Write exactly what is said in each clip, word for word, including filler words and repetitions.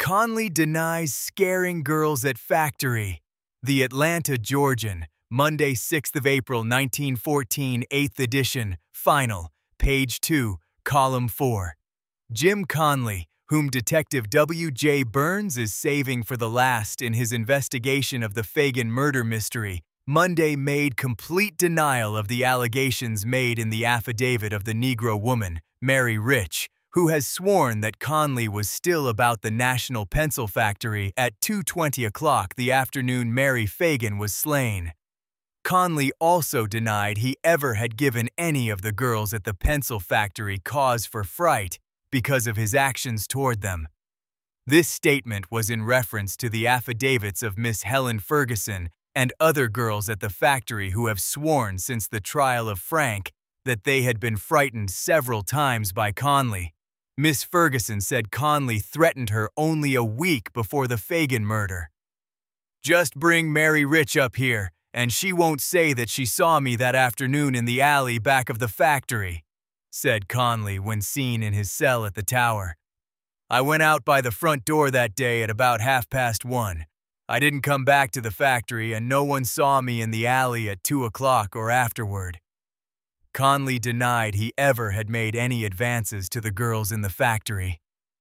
Conley denies scaring girls at factory. The Atlanta Georgian, Monday, sixth of April, nineteen fourteen, eighth edition, final, page two, column four. Jim Conley, whom Detective W J Burns is saving for the last in his investigation of the Fagan murder mystery, Monday made complete denial of the allegations made in the affidavit of the Negro woman, Mary Rich, who has sworn that Conley was still about the National Pencil Factory at two twenty o'clock the afternoon Mary Fagan was slain. Conley also denied he ever had given any of the girls at the pencil factory cause for fright because of his actions toward them. This statement was in reference to the affidavits of Miss Helen Ferguson and other girls at the factory who have sworn since the trial of Frank that they had been frightened several times by Conley. Miss Ferguson said Conley threatened her only a week before the Fagan murder. "Just bring Mary Rich up here, and she won't say that she saw me that afternoon in the alley back of the factory," said Conley when seen in his cell at the tower. "I went out by the front door that day at about half past one. I didn't come back to the factory, and no one saw me in the alley at two o'clock or afterward." Conley denied he ever had made any advances to the girls in the factory.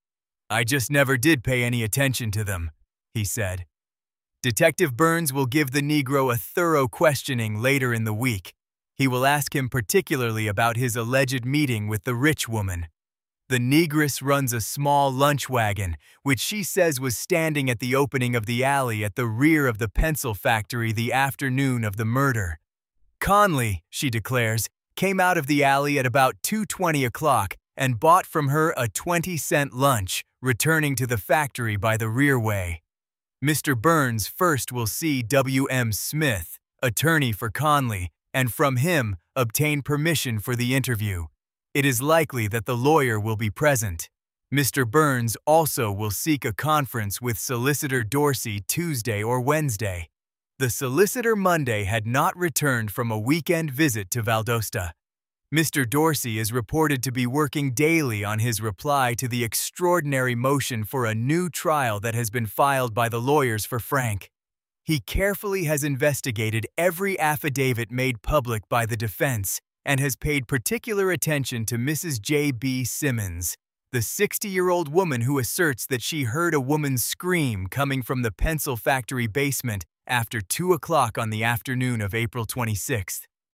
"I just never did pay any attention to them," he said. Detective Burns will give the Negro a thorough questioning later in the week. He will ask him particularly about his alleged meeting with the Rich woman. The Negress runs a small lunch wagon, which she says was standing at the opening of the alley at the rear of the pencil factory the afternoon of the murder. Conley, she declares, came out of the alley at about two twenty o'clock and bought from her a twenty-cent lunch, returning to the factory by the rear way. Mister Burns first will see W M Smith, attorney for Conley, and from him obtain permission for the interview. It is likely that the lawyer will be present. Mister Burns also will seek a conference with Solicitor Dorsey Tuesday or Wednesday. The solicitor Monday had not returned from a weekend visit to Valdosta. Mister Dorsey is reported to be working daily on his reply to the extraordinary motion for a new trial that has been filed by the lawyers for Frank. He carefully has investigated every affidavit made public by the defense and has paid particular attention to Missus J B Simmons, the sixty-year-old woman who asserts that she heard a woman's scream coming from the pencil factory basement after two o'clock on the afternoon of April twenty-sixth.